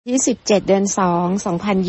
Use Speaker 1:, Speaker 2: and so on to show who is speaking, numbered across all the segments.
Speaker 1: 27 เดือน 2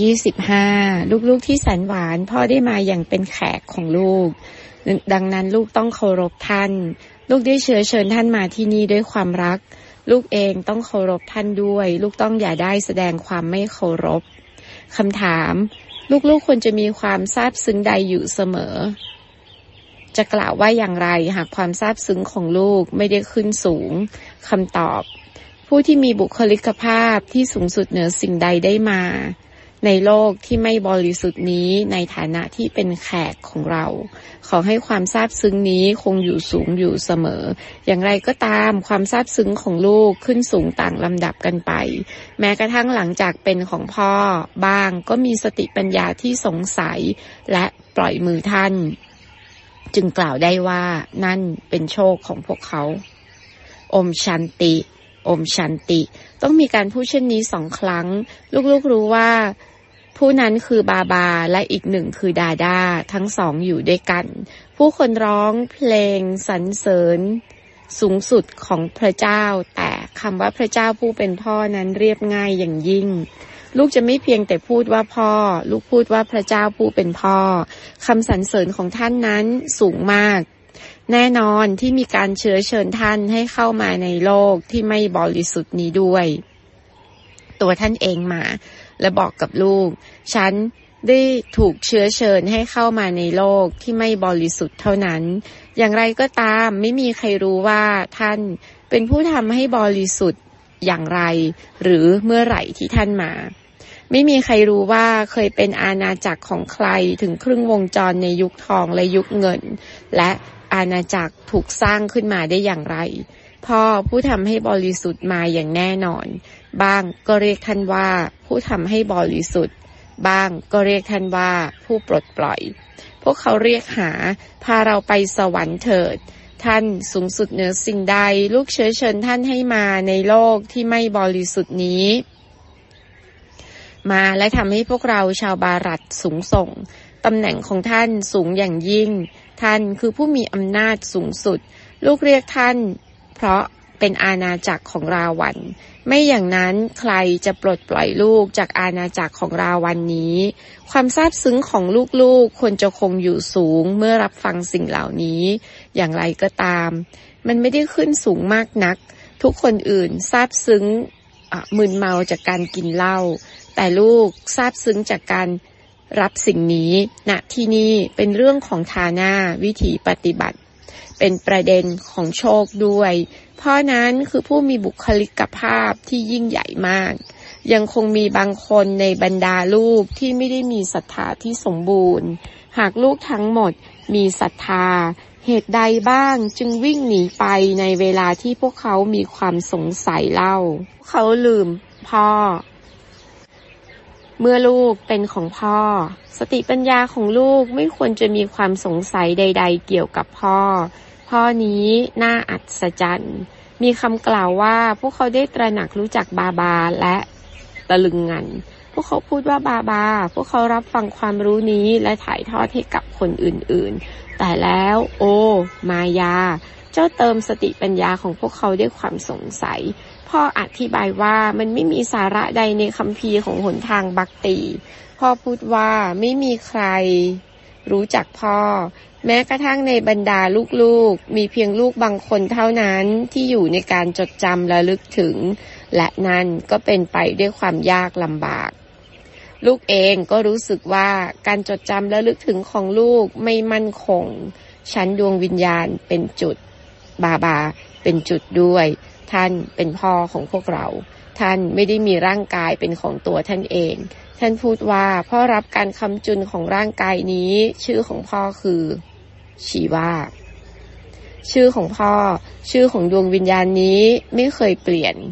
Speaker 1: 2025 ลูกๆที่แสนหวานพ่อได้มาอย่างเป็นแขกของลูกดังนั้นลูกต้องเคารพท่านลูกได้เชิญท่านมาที่นี่ด้วยความรักลูกเองต้องเคารพท่านด้วยลูกต้องอย่าได้แสดงความไม่เคารพคำถามลูกๆควรจะมีความซาบซึ้งใดอยู่เสมอจะกล่าวว่าอย่างไรหากความซาบซึ้งของลูกไม่ได้ขึ้นสูงคำตอบผู้ที่มีบุคลิกภาพที่สูงสุดเหนือสิ่งใดได้มาในโลกที่ไม่บริสุทธิ์นี้ในฐานะที่เป็นแขกของเราขอให้ความซาบซึ้งนี้คงอยู่สูงอยู่เสมออย่างไรก็ตามความซาบซึ้งของลูกขึ้นสูงต่างลำดับกันไปแม้กระทั่งหลังจากเป็นของพ่อบ้างก็มีสติปัญญาที่สงสัยและปล่อยมือท่านจึงกล่าวได้ว่านั่นเป็นโชคของพวกเขาอมชันติอมชันติต้องมีการพูดเช่นนี้2 ครั้งลูกๆรู้ว่าผู้นั้นคือบาบาและอีกหนึ่งคือดาดาทั้ง2อยู่ด้วยกันผู้คนร้องเพลงสรรเสริญสูงสุดของพระเจ้าแต่คำว่าพระเจ้าผู้เป็นพ่อนั้นเรียบง่ายอย่างยิ่งลูกจะไม่เพียงแต่พูดว่าพ่อลูกพูดว่าพระเจ้าผู้เป็นพ่อคำสรรเสริญของท่านนั้นสูงมากแน่นอนที่มีการเชิญท่านให้เข้ามาในโลกที่ไม่บริสุทธิ์นี้ด้วยตัวท่านเองมาและบอกกับลูกฉันได้ถูกเชิญให้เข้ามาในโลกที่ไม่บริสุทธิ์เท่านั้นอย่างไรก็ตามไม่มีใครรู้ว่าท่านเป็นผู้ทำให้บริสุทธิ์อย่างไรหรือเมื่อไหร่ที่ท่านมาไม่มีใครรู้ว่าเคยเป็นอาณาจักรของใครถึงครึ่งวงจรในยุคทองและยุคเงินและอาณาจักรถูกสร้างขึ้นมาได้อย่างไรพ่อผู้ทำให้บริสุทธิ์มาอย่างแน่นอนบ้างก็เรียกท่านว่าผู้ทำให้บริสุทธิ์บ้างก็เรียกท่านว่าผู้ปลดปล่อยพวกเขาเรียกหาพาเราไปสวรรค์เถิดท่านสูงสุดเหนือสิ่งใดลูกเชิญท่านให้มาในโลกที่ไม่บริสุทธิ์นี้มาและทำให้พวกเราชาวบารัตสูงส่งตำแหน่งของท่านสูงอย่างยิ่งท่านคือผู้มีอำนาจสูงสุดลูกเรียกท่านเพราะเป็นอาณาจักรของราวันไม่อย่างนั้นใครจะปลดปล่อยลูกจากอาณาจักรของราวันนี้ความซาบซึ้งของลูกๆควรจะคงอยู่สูงเมื่อรับฟังสิ่งเหล่านี้อย่างไรก็ตามมันไม่ได้ขึ้นสูงมากนักทุกคนอื่นซาบซึ้งมึนเมาจากการกินเหล้าแต่ลูกซาบซึ้งจากการรับสิ่งนี้ณที่นี่เป็นเรื่องของฐานะวิถีปฏิบัติเป็นประเด็นของโชคด้วยเพราะนั้นคือผู้มีบุคลิกภาพที่ยิ่งใหญ่มากยังคงมีบางคนในบรรดาลูกที่ไม่ได้มีศรัทธาที่สมบูรณ์หากลูกทั้งหมดมีศรัทธาเหตุใดบ้างจึงวิ่งหนีไปในเวลาที่พวกเขามีความสงสัยเล่าพวกเขาลืมพ่อเมื่อลูกเป็นของพ่อสติปัญญาของลูกไม่ควรจะมีความสงสัยใดๆเกี่ยวกับพ่อนี้น่าอัศจรรย์มีคำกล่าวว่าพวกเขาได้ตระหนักรู้จักบาบาและตะลึงงันพวกเขาพูดว่าบาบาพวกเขารับฟังความรู้นี้และถ่ายทอดให้กับคนอื่นๆแต่แล้วโอ้มายาเจ้าเติมสติปัญญาของพวกเขาด้วยความสงสัยพ่ออธิบายว่ามันไม่มีสาระใดในคัมภีร์ของหนทางบักตีพ่อพูดว่าไม่มีใครรู้จักพ่อแม้กระทั่งในบรรดาลูกๆมีเพียงลูกบางคนเท่านั้นที่อยู่ในการจดจำและลึกถึงและนั่นก็เป็นไปด้วยความยากลำบากลูกเองก็รู้สึกว่าการจดจำและลึกถึงของลูกไม่มั่นคงชั้นดวงวิญญาณเป็นจุดบาเป็นจุดด้วยท่านเป็นพ่อของพวกเราท่านไม่ได้มีร่างกายเป็นของตัวท่านเองท่านพูดว่าพ่อรับการคำจุนของร่างกายนี้ชื่อของพ่อคือชีวาชื่อของพ่อชื่อของดวงวิญญาณนี้ไม่เคยเปลี่ยน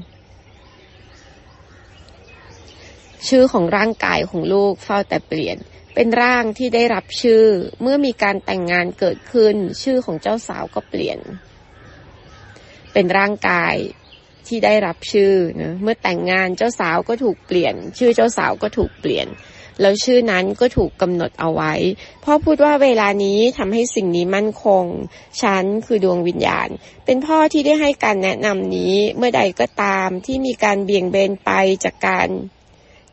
Speaker 1: ชื่อของร่างกายของลูกเฝ้าแต่เปลี่ยนเป็นร่างที่ได้รับชื่อเมื่อมีการแต่งงานเกิดขึ้นชื่อของเจ้าสาวก็เปลี่ยนเป็นร่างกายที่ได้รับชื่อนะเมื่อแต่งงานเจ้าสาวก็ถูกเปลี่ยนชื่อเจ้าสาวก็ถูกเปลี่ยนแล้วชื่อนั้นก็ถูกกำหนดเอาไว้พ่อพูดว่าเวลานี้ทำให้สิ่งนี้มั่นคงฉันคือดวงวิญญาณเป็นพ่อที่ได้ให้การแนะนำนี้เมื่อใดก็ตามที่มีการเบี่ยงเบนไปจากการ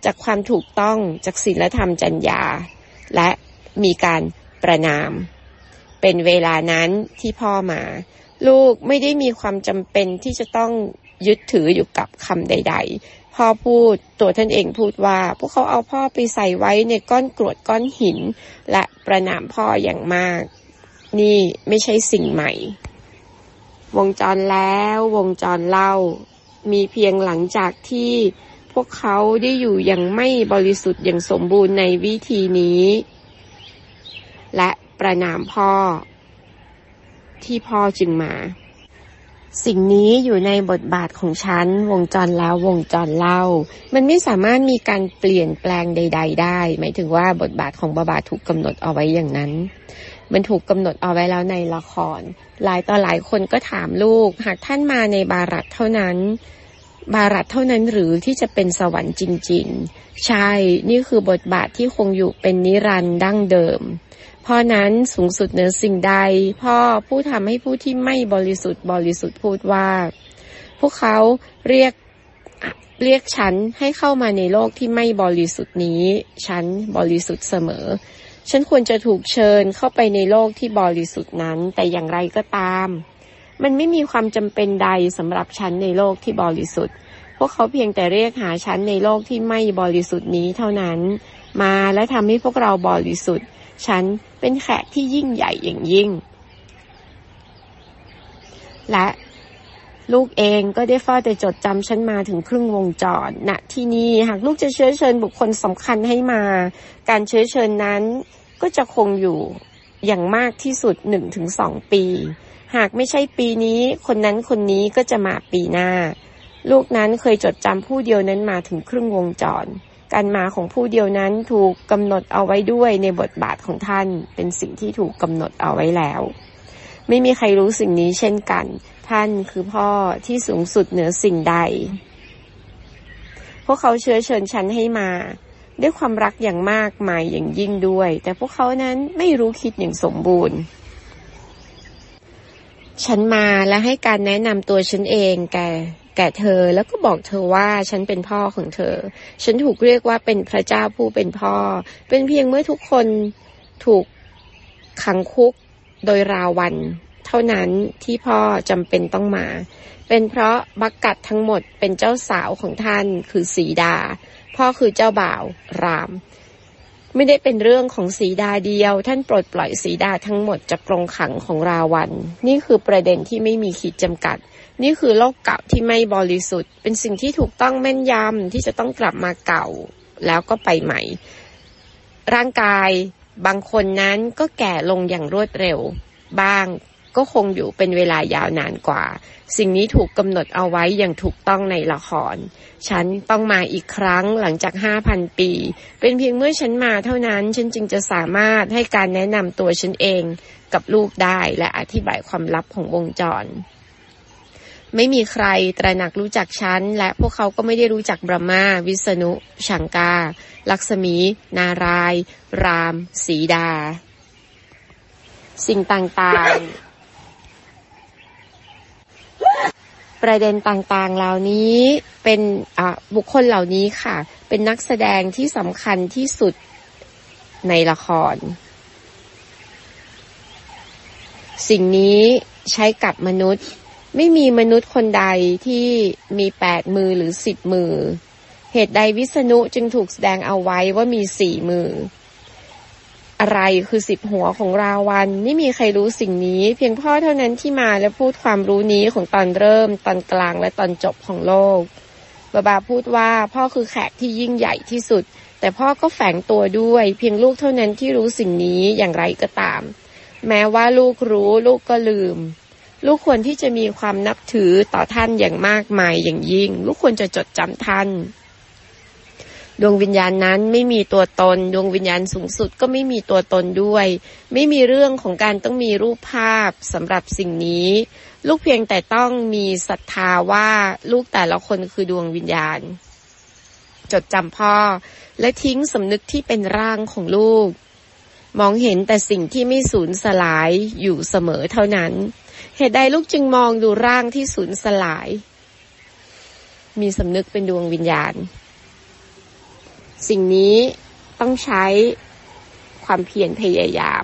Speaker 1: จากความถูกต้องจากศีลธรรมจรรยาและมีการประณามเป็นเวลานั้นที่พ่อมาลูกไม่ได้มีความจำเป็นที่จะต้องยึดถืออยู่กับคำใดๆพ่อพูดตัวท่านเองพูดว่าพวกเขาเอาพ่อไปใส่ไว้ในก้อนกรวดก้อนหินและประณามพ่ออย่างมากนี่ไม่ใช่สิ่งใหม่วงจรแล้ววงจรเล่ามีเพียงหลังจากที่พวกเขาได้อยู่อย่างไม่บริสุทธิ์อย่างสมบูรณ์ในวิธีนี้และประณามพ่อที่พ่อจึงมาสิ่งนี้อยู่ในบทบาทของฉันวงจรแล้ววงจรเล่ามันไม่สามารถมีการเปลี่ยนแปลงใดๆได้หมายถึงว่าบทบาทของบาบาถูกกำหนดเอาไว้อย่างนั้นมันถูกกำหนดเอาไว้แล้วในละครหลายต่อหลายคนก็ถามลูกหากท่านมาในบารัตเท่านั้นหรือที่จะเป็นสวรรค์จริงๆใช่นี่คือบทบาทที่คงอยู่เป็นนิรันดร์ดั้งเดิมพ่อนั้นสูงสุดเหนือสิ่งใดพ่อผู้ทำให้ผู้ที่ไม่บริสุทธิ์พูดว่าพวกเขาเรียกฉันให้เข้ามาในโลกที่ไม่บริสุทธิ์นี้ฉันบริสุทธิ์เสมอฉันควรจะถูกเชิญเข้าไปในโลกที่บริสุทธิ์นั้นแต่อย่างไรก็ตามมันไม่มีความจำเป็นใดสำหรับฉันในโลกที่บริสุทธิ์พวกเขาเพียงแต่เรียกหาฉันในโลกที่ไม่บริสุทธิ์นี้เท่านั้นมาและทำให้พวกเราบริสุทธิ์ฉันเป็นแขกที่ยิ่งใหญ่อย่างยิ่งและลูกเองก็ได้เฝ้าแต่จดจำฉันมาถึงครึ่งวงจรณที่นี้หากลูกจะเชื้อเชิญบุคคลสำคัญให้มาการเชื้อเชิญนั้นก็จะคงอยู่อย่างมากที่สุด 1-2 ปีหากไม่ใช่ปีนี้คนนั้นคนนี้ก็จะมาปีหน้าลูกนั้นเคยจดจำผู้เดียวนั้นมาถึงครึ่งวงจรการมาของผู้เดียวนั้นถูกกำหนดเอาไว้ด้วยในบทบาทของท่านเป็นสิ่งที่ถูกกำหนดเอาไว้แล้วไม่มีใครรู้สิ่งนี้เช่นกันท่านคือพ่อที่สูงสุดเหนือสิ่งใดพวกเขาเชื้อเชิญฉันให้มาด้วยความรักอย่างมากมายอย่างยิ่งด้วยแต่พวกเขานั้นไม่รู้คิดอย่างสมบูรณ์ฉันมาและให้การแนะนำตัวฉันเองแก่เธอแล้วก็บอกเธอว่าฉันเป็นพ่อของเธอฉันถูกเรียกว่าเป็นพระเจ้าผู้เป็นพ่อเป็นเพียงเมื่อทุกคนถูกขังคุกโดยราวันเท่านั้นที่พ่อจำเป็นต้องมาเป็นเพราะบักกัดทั้งหมดเป็นเจ้าสาวของท่านคือสีดาพ่อคือเจ้าบ่าวรามไม่ได้เป็นเรื่องของสีดาเดียวท่านปลดปล่อยสีดาทั้งหมดจากกรงขังของราวันนี่คือประเด็นที่ไม่มีขีดจำกัดนี่คือโลกเก่าที่ไม่บริสุทธิ์เป็นสิ่งที่ถูกต้องแม่นยำที่จะต้องกลับมาเก่าแล้วก็ไปใหม่ร่างกายบางคนนั้นก็แก่ลงอย่างรวดเร็วบ้างก็คงอยู่เป็นเวลายาวนานกว่าสิ่งนี้ถูกกำหนดเอาไว้อย่างถูกต้องในละครฉันต้องมาอีกครั้งหลังจาก 5,000 ปีเป็นเพียงเมื่อฉันมาเท่านั้นฉันจึงจะสามารถให้การแนะนำตัวฉันเองกับลูกได้และอธิบายความลับของวงจรไม่มีใครตระหนักรู้จักฉันและพวกเขาก็ไม่ได้รู้จักบรหมาวิษณุชังกาลักษมีนารายณ์รามสีดาสิ่งต่างๆประเด็นต่างๆเหล่านี้เป็นบุคคลเหล่านี้ค่ะเป็นนักแสดงที่สำคัญที่สุดในละครสิ่งนี้ใช้กับมนุษย์ไม่มีมนุษย์คนใดที่มี8 มือหรือ10 มือเหตุใดวิษณุจึงถูกแสดงเอาไว้ว่ามี4 มืออะไรคือ10 หัวของราวันไม่มีใครรู้สิ่งนี้เพียงพ่อเท่านั้นที่มาและพูดความรู้นี้ของตอนเริ่มตอนกลางและตอนจบของโลกบาพูดว่าพ่อคือแขกที่ยิ่งใหญ่ที่สุดแต่พ่อก็แฝงตัวด้วยเพียงลูกเท่านั้นที่รู้สิ่งนี้อย่างไรก็ตามแม้ว่าลูกรู้ลูกก็ลืมลูกควรที่จะมีความนับถือต่อท่านอย่างมากมายอย่างยิ่งลูกควรจะจดจำท่านดวงวิญญาณนั้นไม่มีตัวตนดวงวิญญาณสูงสุดก็ไม่มีตัวตนด้วยไม่มีเรื่องของการต้องมีรูปภาพสำหรับสิ่งนี้ลูกเพียงแต่ต้องมีศรัทธาว่าลูกแต่ละคนคือดวงวิญญาณจดจำพ่อและทิ้งสำนึกที่เป็นร่างของลูกมองเห็นแต่สิ่งที่ไม่สูญสลายอยู่เสมอเท่านั้นเหตุใดลูกจึงมองดูร่างที่สูญสลายมีสำนึกเป็นดวงวิญญาณสิ่งนี้ต้องใช้ความเพียรพยายาม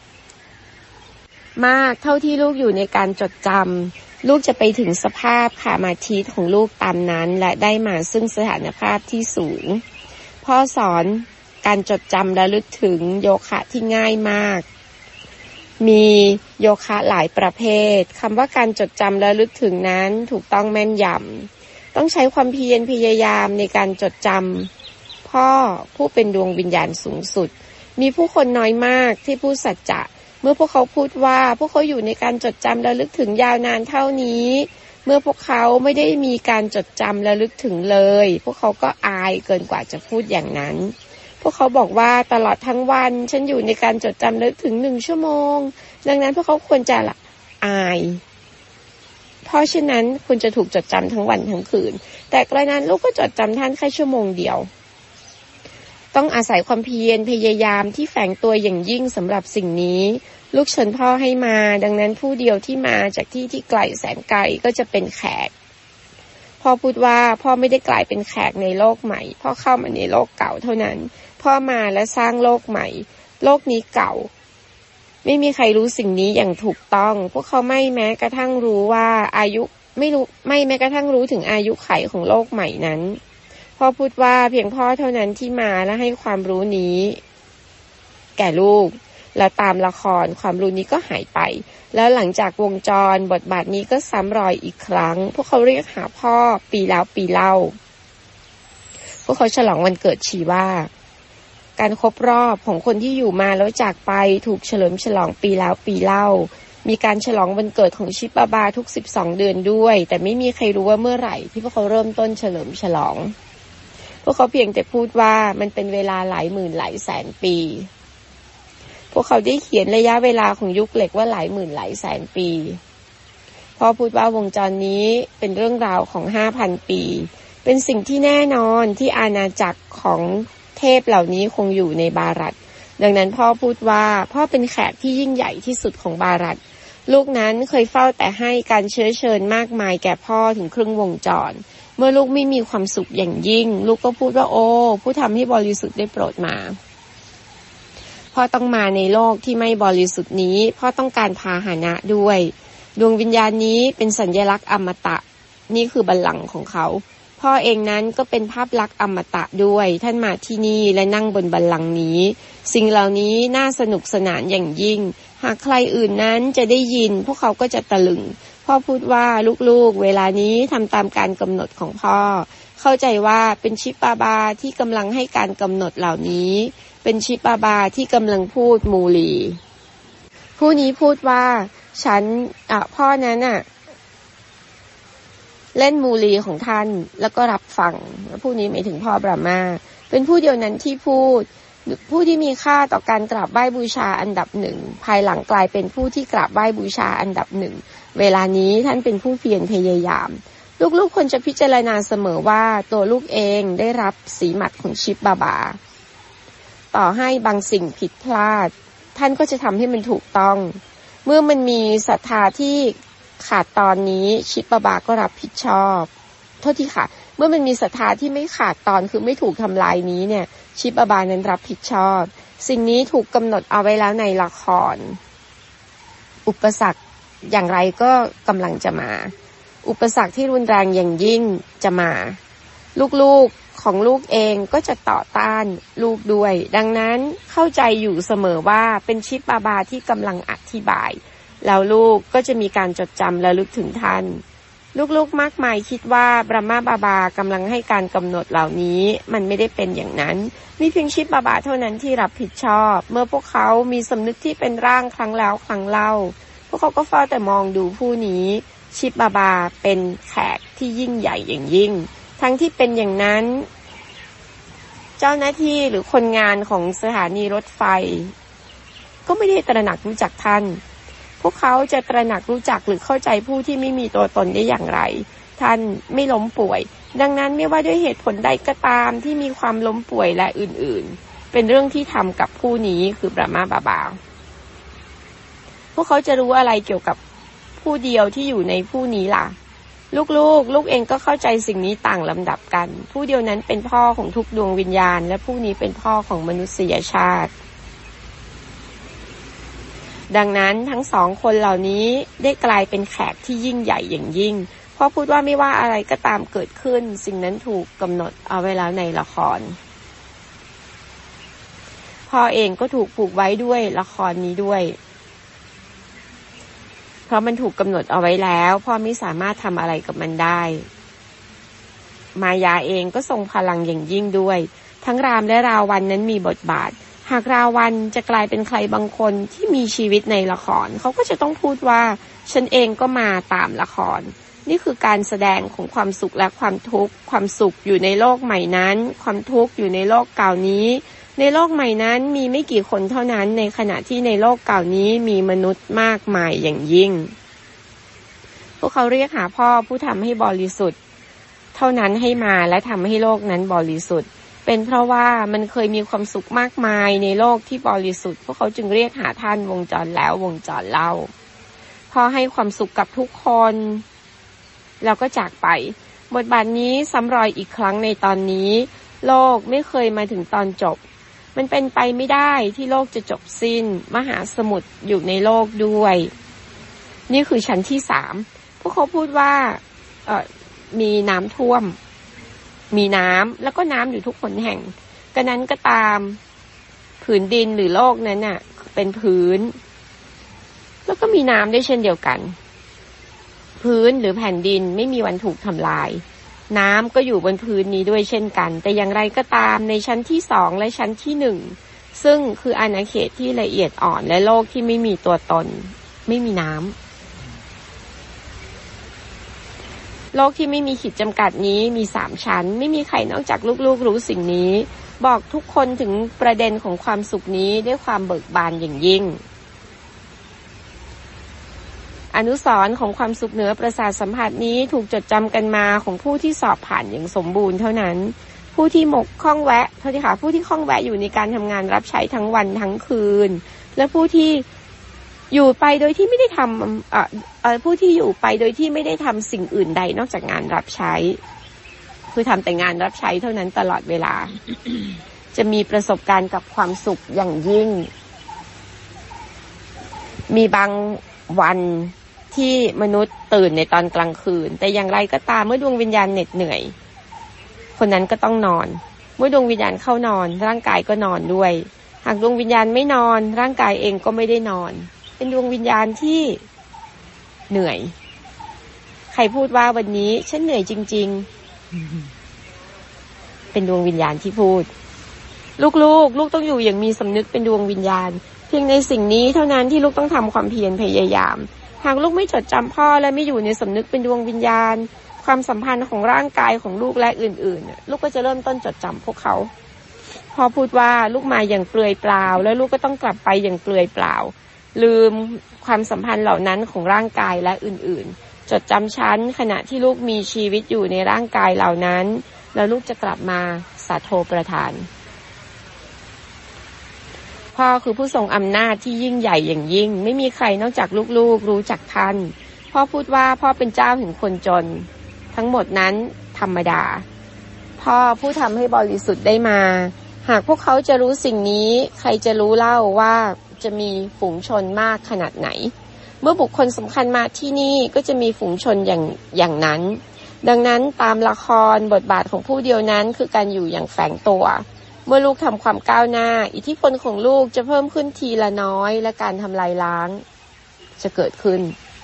Speaker 1: มากเท่าที่ลูกอยู่ในการจดจำลูกจะไปถึงสภาพสมาธิของลูกตามนั้นและได้มาซึ่งสถานภาพที่สูงพ่อสอนการจดจำและลึกถึงโยคะที่ง่ายมากมีโยคะหลายประเภทคำว่าการจดจำและลึกถึงนั้นถูกต้องแม่นยำต้องใช้ความเพียรพยายามในการจดจำพ่อผู้เป็นดวงวิญญาณสูงสุดมีผู้คนน้อยมากที่พูดสัจจะเมื่อพวกเขาพูดว่าพวกเขาอยู่ในการจดจำและลึกถึงยาวนานเท่านี้เมื่อพวกเขาไม่ได้มีการจดจำและลึกถึงเลยพวกเขาก็อายเกินกว่าจะพูดอย่างนั้นพวกเขาบอกว่าตลอดทั้งวันฉันอยู่ในการจดจำลึกถึง1 ชั่วโมงดังนั้นพวกเขาควรจะอายเพราะฉะนั้นคุณจะถูกจดจำทั้งวันทั้งคืนแต่กระนั้นลูกก็จดจำท่านแค่ชั่วโมงเดียวต้องอาศัยความเพียรพยายามที่แฝงตัวอย่างยิ่งสำหรับสิ่งนี้ลูกเชิญพ่อให้มาดังนั้นผู้เดียวที่มาจากที่ที่ไกลแสนไกลก็จะเป็นแขกพ่อพูดว่าพ่อไม่ได้กลายเป็นแขกในโลกใหม่พ่อเข้ามาในโลกเก่าเท่านั้นพ่อมาและสร้างโลกใหม่โลกนี้เก่าไม่มีใครรู้สิ่งนี้อย่างถูกต้องพวกเขาไม่แม้กระทั่งรู้ว่าไม่แม้กระทั่งรู้ถึงอายุขัยของโลกใหม่นั้นพ่อพูดว่าเพียงพ่อเท่านั้นที่มาและให้ความรู้นี้แก่ลูกและตามละครความรู้นี้ก็หายไปแล้วหลังจากวงจรบทบาทนี้ก็ซ้ำรอยอีกครั้งพวกเขาเรียกหาพ่อปีแล้วปีเล่าพวกเขาฉลองวันเกิดชีว่าการครบรอบของคนที่อยู่มาแล้วจากไปถูกเฉลิมฉลองปีแล้วปีเล่ามีการฉลองวันเกิดของชิปบาทุก12 เดือนด้วยแต่ไม่มีใครรู้ว่าเมื่อไหร่ที่พวกเขาเริ่มต้นเฉลิมฉลองพวกเขาเพียงแต่พูดว่ามันเป็นเวลาหลายหมื่นหลายแสนปีพวกเขาได้เขียนระยะเวลาของยุคเหล็กว่าหลายหมื่นหลายแสนปีพ่อพูดว่าวงจรนี้เป็นเรื่องราวของ 5,000 ปีเป็นสิ่งที่แน่นอนที่อาณาจักรของเทพเหล่านี้คงอยู่ในบารัตดังนั้นพ่อพูดว่าพ่อเป็นแขกที่ยิ่งใหญ่ที่สุดของบารัตลูกนั้นเคยเฝ้าแต่ให้การเชื้อเชิญมากมายแก่พ่อถึงครึ่งวงจรเมื่อลูกไม่มีความสุขอย่างยิ่งลูกก็พูดว่าโอ้ผู้ทำให้บริสุทธิ์ได้โปรดมาพ่อต้องมาในโลกที่ไม่บริสุทธิ์นี้พ่อต้องการพาหนะด้วยดวงวิญญาณนี้เป็นสัญลักษณ์อมตะนี่คือบัลลังก์ของเขาพ่อเองนั้นก็เป็นภาพลักษณ์อมตะด้วยท่านมาที่นี่และนั่งบนบัลลังก์นี้สิ่งเหล่านี้น่าสนุกสนานอย่างยิ่งหากใครอื่นนั้นจะได้ยินพวกเขาก็จะตะลึงพ่อพูดว่าลูกๆเวลานี้ทำตามการกำหนดของพ่อเข้าใจว่าเป็นชิปบาที่กำลังให้การกำหนดเหล่านี้เป็นชิปบาที่กำลังพูดมูลีผู้นี้พูดว่าฉันพ่อนั้นเล่นมูลีของท่านแล้วก็รับฟังผู้นี้หมายถึงพ่อบรามาเป็นผู้เดียวนั้นที่พูดผู้ที่มีค่าต่อการกราบไหว้บูชาอันดับ1ภายหลังกลายเป็นผู้ที่กราบไหว้บูชาอันดับ1เวลานี้ท่านเป็นผู้เพียรพยายามลูกๆควรจะพิจารณาเสมอว่าตัวลูกเองได้รับสีหมัดของชิปบาต่อให้บางสิ่งผิดพลาดท่านก็จะทำให้มันถูกต้องเมื่อมันมีศรัทธาที่ขาดตอนนี้ชิปบาก็รับผิดชอบโทษทีค่ะเมื่อมันมีศรัทธาที่ไม่ขาดตอนคือไม่ถูกทำลายนี้เนี่ยชิปบานั้นรับผิดชอบสิ่งนี้ถูกกำหนดเอาไว้แล้วในละครอุปสรรคอย่างไรก็กำลังจะมาอุปสรรคที่รุนแรงอย่างยิ่งจะมาลูกๆของลูกเองก็จะต่อต้านลูกด้วยดังนั้นเข้าใจอยู่เสมอว่าเป็นชิปบาที่กำลังอธิบายแล้วลูกก็จะมีการจดจำและลึกถึงท่านลูกๆมากมายคิดว่าบรหมบาๆกำลังให้การกำหนดเหล่านี้มันไม่ได้เป็นอย่างนั้นมีเพียงชิปบาเท่านั้นที่รับผิดชอบเมื่อพวกเขามีสำนึกที่เป็นร่างครั้งแล้วครั้งเล่าพวกเขาก็เฝ้าแต่มองดูผู้นี้ชิปบาเป็นแขกที่ยิ่งใหญ่อย่างยิ่งทั้งที่เป็นอย่างนั้นเจ้าหน้าที่หรือคนงานของสถานีรถไฟก็ไม่ได้ตระหนักรู้จักท่านพวกเขาจะตระหนักรู้จักหรือเข้าใจผู้ที่ไม่มีตัวตนได้อย่างไรท่านไม่ล้มป่วยดังนั้นไม่ว่าด้วยเหตุผลใดก็ตามที่มีความล้มป่วยและอื่นๆเป็นเรื่องที่ทำกับผู้นี้คือบรหมบาพวกเขาจะรู้อะไรเกี่ยวกับผู้เดียวที่อยู่ในผู้นี้ล่ะลูกเองก็เข้าใจสิ่งนี้ต่างลำดับกันผู้เดียวนั้นเป็นพ่อของทุกดวงวิญญาณและผู้นี้เป็นพ่อของมนุษยชาติดังนั้นทั้งสองคนเหล่านี้ได้กลายเป็นแขกที่ยิ่งใหญ่อย่างยิ่งพ่อพูดว่าไม่ว่าอะไรก็ตามเกิดขึ้นสิ่งนั้นถูกกำหนดเอาไว้แล้วในละครพ่อเองก็ถูกผูกไว้ด้วยละครนี้ด้วยเพราะมันถูกกำหนดเอาไว้แล้วพ่อไม่สามารถทำอะไรกับมันได้มายาเองก็ทรงพลังอย่างยิ่งด้วยทั้งรามและราวันนั้นมีบทบาทหากราวันจะกลายเป็นใครบางคนที่มีชีวิตในละครเขาก็จะต้องพูดว่าฉันเองก็มาตามละครนี่คือการแสดงของความสุขและความทุกข์ความสุขอยู่ในโลกใหม่นั้นความทุกข์อยู่ในโลกเก่านี้ในโลกใหม่นั้นมีไม่กี่คนเท่านั้นในขณะที่ในโลกเก่านี้มีมนุษย์มากมายอย่างยิ่งพวกเขาเรียกหาพ่อผู้ทำให้บริสุทธิ์เท่านั้นให้มาและทำให้โลกนั้นบริสุทธิ์เป็นเพราะว่ามันเคยมีความสุขมากมายในโลกที่บริสุทธิ์พวกเขาจึงเรียกหาท่านวงจรแล้ววงจรเล่าพ่อให้ความสุขกับทุกคนแล้วก็จากไปบทบาทนี้ซ้ำรอยอีกครั้งในตอนนี้โลกไม่เคยมาถึงตอนจบมันเป็นไปไม่ได้ที่โลกจะจบสิ้นมหาสมุทรอยู่ในโลกด้วยนี่คือชั้นที่3พวกเขาพูดว่ามีน้ำท่วมมีน้ำแล้วก็น้ำอยู่ทุกหนแห่งกระนั้นก็ตามผืนดินหรือโลกนั้นน่ะเป็นพื้นแล้วก็มีน้ำได้เช่นเดียวกันพื้นหรือแผ่นดินไม่มีวันถูกทำลายน้ำก็อยู่บนพื้นนี้ด้วยเช่นกันแต่อย่างไรก็ตามในชั้นที่2และชั้นที่1ซึ่งคืออาณาเขตที่ละเอียดอ่อนและโลกที่ไม่มีตัวตนไม่มีน้ำโลกที่ไม่มีขีดจำกัดนี้มี3ชั้นไม่มีใครนอกจากลูกๆรู้สิ่งนี้บอกทุกคนถึงประเด็นของความสุขนี้ด้วยความเบิกบานอย่างยิ่งอนุสรณ์ของความสุขเหนือประสาทสัมผัสนี้ถูกจดจำกันมาของผู้ที่สอบผ่านอย่างสมบูรณ์เท่านั้นผู้ที่ข้องแวะผู้ที่ข้องแวะอยู่ในการทำงานรับใช้ทั้งวันทั้งคืนและผู้ที่อยู่ไปโดยที่ไม่ได้ทำผู้ที่อยู่ไปโดยที่ไม่ได้ทำสิ่งอื่นใดนอกจากงานรับใช้คือทำแต่งานรับใช้เท่านั้นตลอดเวลา จะมีประสบการณ์กับความสุขอย่างยิ่งมีบางวันที่มนุษย์ตื่นในตอนกลางคืนแต่อย่างไรก็ตามเมื่อดวงวิญญาณเหน็ดเหนื่อยคนนั้นก็ต้องนอนเมื่อดวงวิญญาณเข้านอนร่างกายก็นอนด้วยหากดวงวิญญาณไม่นอนร่างกายเองก็ไม่ได้นอนเป็นดวงวิญญาณที่เหนื่อยใครพูดว่าวันนี้ฉันเหนื่อยจริงๆเป็นดวงวิญญาณที่พูดลูกต้องอยู่อย่างมีสำนึกเป็นดวงวิญญาณเพียงในสิ่งนี้เท่านั้นที่ลูกต้องทำความเพียรพยายามหากลูกไม่จดจำพ่อและไม่อยู่ในสำนึกเป็นดวงวิญญาณความสัมพันธ์ของร่างกายของลูกและอื่นๆลูกก็จะเริ่มต้นจดจำพวกเขาพ่อพูดว่าลูกมาอย่างเปลือยเปล่าแล้วลูกก็ต้องกลับไปอย่างเปลือยเปล่าลืมความสัมพันธ์เหล่านั้นของร่างกายและอื่นๆจดจำชั้นขณะที่ลูกมีชีวิตอยู่ในร่างกายเหล่านั้นแล้วลูกจะกลับมาสาโทประทานพ่อคือผู้ทรงอำนาจที่ยิ่งใหญ่อย่างยิ่งไม่มีใครนอกจากลูกๆรู้จักท่านพ่อพูดว่าพ่อเป็นเจ้าถึงคนจนทั้งหมดนั้นธรรมดาพ่อผู้ทำให้บริสุทธิ์ได้มาหากพวกเขาจะรู้สิ่งนี้ใครจะรู้เล่าว่าจะมีฝูงชนมากขนาดไหนเมื่อบุคคลสำคัญมาที่นี่ก็จะมีฝูงชนอย่างนั้นดังนั้นตามละครบทบาทของผู้เดียวนั้นคือการอยู่อย่างแฝงตัวเมื่อลูกทำความก้าวหน้าอิทธิพลของลูกจะเพิ่มขึ้นทีละน้อยและการทำลายล้างจะเกิดขึ้น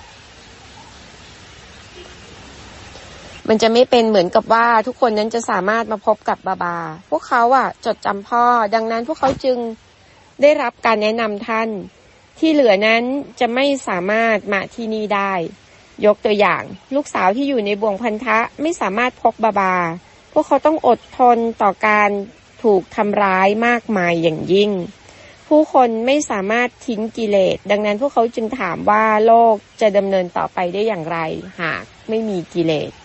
Speaker 1: มันจะไม่เป็นเหมือนกับว่าทุกคนนั้นจะสามารถมาพบกับบาบาพวกเขาจดจำพ่อดังนั้นพวกเขาจึงได้รับการแนะนำท่านที่เหลือนั้นจะไม่สามารถมาที่นี่ได้ยกตัวอย่างลูกสาวที่อยู่ในบ่วงพันธะไม่สามารถพบบาบาพวกเขาต้องอดทนต่อการถูกทำร้ายมากมายอย่างยิ่งผู้คนไม่สามารถทิ้งกิเลสดังนั้นพวกเขาจึงถามว่าโลกจะดำเนินต่อไปได้อย่างไรหากไม่มีกิเลส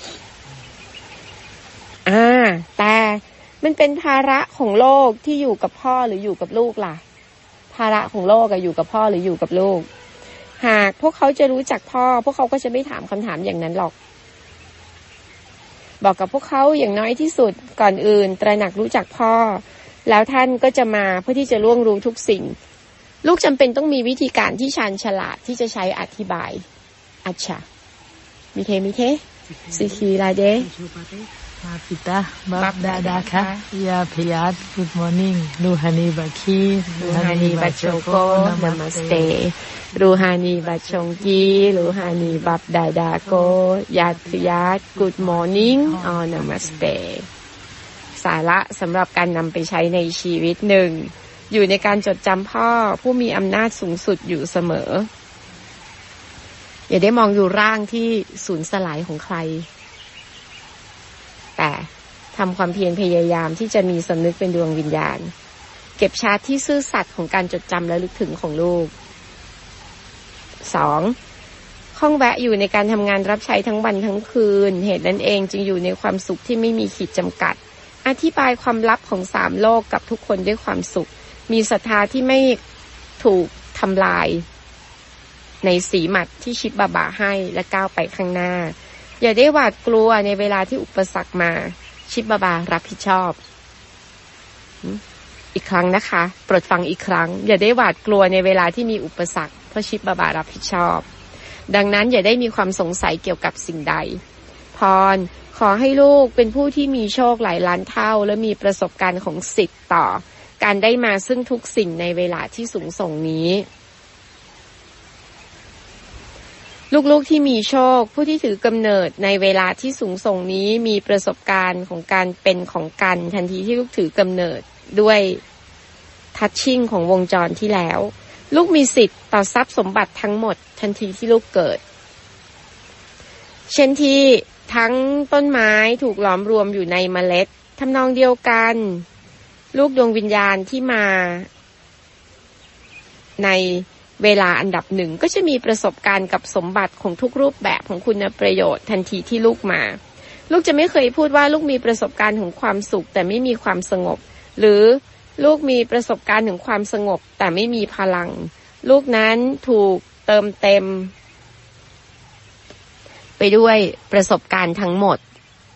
Speaker 1: แต่มันเป็นภาระของโลกที่อยู่กับพ่อหรืออยู่กับลูกล่ะภาระของโลกอยู่กับพ่อหรืออยู่กับลูกหากพวกเขาจะรู้จักพ่อพวกเขาก็จะไม่ถามคำถามอย่างนั้นหรอกบอกกับพวกเขาอย่างน้อยที่สุดก่อนอื่นตระหนักรู้จักพ่อแล้วท่านก็จะมาเพื่อที่จะล่วงรู้ทุกสิ่งลูกจำเป็นต้องมีวิธีการที่ชาญฉลาดที่จะใช้อธิบายอัชชามิเทสิคีลาเด
Speaker 2: มาปิตาบับดาดาค่ะยาพยาด Good morning รูฮานีบัคี
Speaker 1: รูฮานีบัชโชโกนามัสเตรูฮานีบัชชงกีรูฮานีบับดาดาโกยาพยาด Good morning นามัสเตสาระสำหรับการนำไปใช้ในชีวิตหนึ่งอยู่ในการจดจำพ่อผู้มีอำนาจสูงสุดอยู่เสมออย่าได้มองอยู่ร่างที่สูญสลายของใครแต่ทำความเพียรพยายามที่จะมีสำนึกเป็นดวงวิญญาณเก็บชาร์ตที่ซื่อสัตย์ของการจดจำและลึกถึงของลูก 2. ข้องแวะอยู่ในการทำงานรับใช้ทั้งวันทั้งคืนเหตุนั้นเองจึงอยู่ในความสุขที่ไม่มีขีดจำกัดอธิบายความลับของ3โลกกับทุกคนด้วยความสุขมีศรัทธาที่ไม่ถูกทำลายในสีหมัดที่ชิปบาบาให้และก้าวไปข้างหน้าอย่าได้หวาดกลัวในเวลาที่อุปสรรคมาชิปบาบารับผิดชอบอีกครั้งนะคะโปรดฟังอีกครั้งอย่าได้หวาดกลัวในเวลาที่มีอุปสรรคเพราะชิปบาบารับผิดชอบดังนั้นอย่าได้มีความสงสัยเกี่ยวกับสิ่งใดพรขอให้ลูกเป็นผู้ที่มีโชคหลายล้านเท่าและมีประสบการณ์ของสิทธิ์ต่อการได้มาซึ่งทุกสิ่งในเวลาที่สูงส่งนี้ลูกๆที่มีโชคผู้ที่ถือกำเนิดในเวลาที่สูงส่งนี้มีประสบการณ์ของการเป็นของกันทันทีที่ลูกถือกำเนิดด้วยทัชชิ่งของวงจรที่แล้วลูกมีสิทธิ์ต่อทรัพย์สมบัติทั้งหมดทันทีที่ลูกเกิดเช่นที่ทั้งต้นไม้ถูกหลอมรวมอยู่ในเมล็ดทำนองเดียวกันลูกดวงวิญญาณที่มาในเวลาอันดับหนึ่งก็จะมีประสบการณ์กับสมบัติของทุกรูปแบบของคุณประโยชน์ทันทีที่ลูกมาลูกจะไม่เคยพูดว่าลูกมีประสบการณ์ของความสุขแต่ไม่มีความสงบหรือลูกมีประสบการณ์ของความสงบแต่ไม่มีพลังลูกนั้นถูกเติมเต็มไปด้วยประสบการณ์ทั้งหมด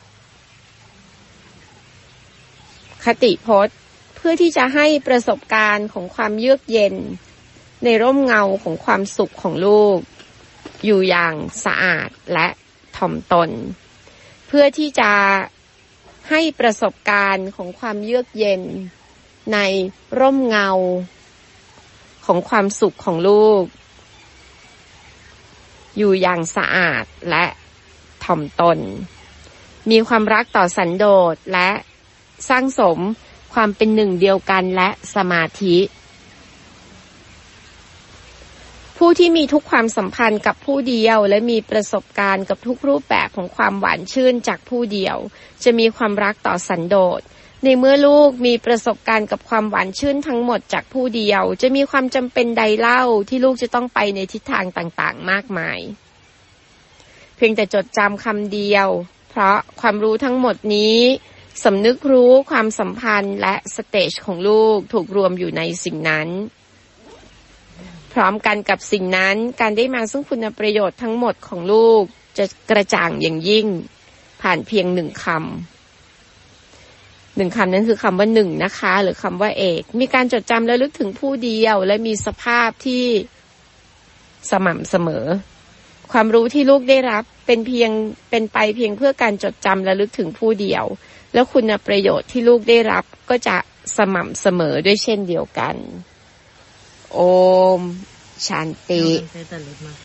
Speaker 1: คติพจน์เพื่อที่จะให้ประสบการณ์ของความเยือกเย็นในร่มเงาของความสุขของลูกอยู่อย่างสะอาดและถ่อมตนเพื่อที่จะให้ประสบการณ์ของความเยือกเย็นในร่มเงาของความสุขของลูกอยู่อย่างสะอาดและถ่อมตนมีความรักต่อสันโดษและสร้างสมความเป็นหนึ่งเดียวกันและสมาธิผู้ที่มีทุกความสัมพันธ์กับผู้เดียวและมีประสบการณ์กับทุกรูปแบบของความหวานชื่นจากผู้เดียวจะมีความรักต่อสันโดษในเมื่อลูกมีประสบการณ์กับความหวานชื่นทั้งหมดจากผู้เดียวจะมีความจำเป็นใดเล่าที่ลูกจะต้องไปในทิศทางต่างๆมากมายเพียงแต่จดจำคำเดียวเพราะความรู้ทั้งหมดนี้สำนึกรู้ความสัมพันธ์และสเตจของลูกถูกรวมอยู่ในสิ่งนั้นพร้อมกันกับสิ่งนั้นการได้มาซึ่งคุณประโยชน์ทั้งหมดของลูกจะกระจ่างอย่างยิ่งผ่านเพียง1 คำนั้นคือคำว่า1นะคะหรือคำว่าเอกมีการจดจำและลึกถึงผู้เดียวและมีสภาพที่สม่ำเสมอความรู้ที่ลูกได้รับเป็นไปเพียงเพื่อการจดจำและลึกถึงผู้เดียวแล้วคุณประโยชน์ที่ลูกได้รับก็จะสม่ำเสมอด้วยเช่นเดียวกันโอมชันติ